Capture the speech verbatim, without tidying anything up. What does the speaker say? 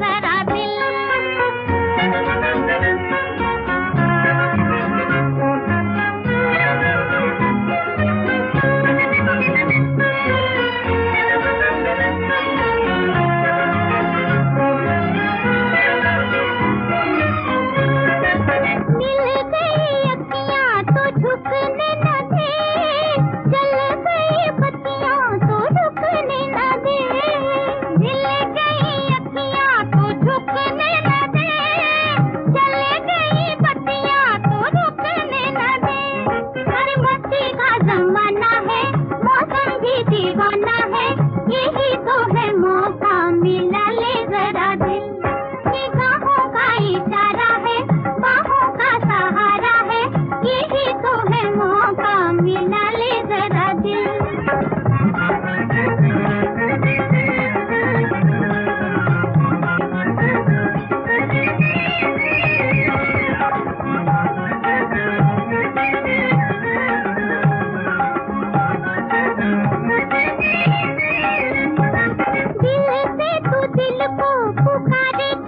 जरा दिल। दीवाना है, यही तो है मौका मिला, ले जरा दिल। निगाहों का इशारा है, बाहों का सहारा है, यही तो है मौका मिला, ले जरा दिल। दिल से तू दिल को पुकारे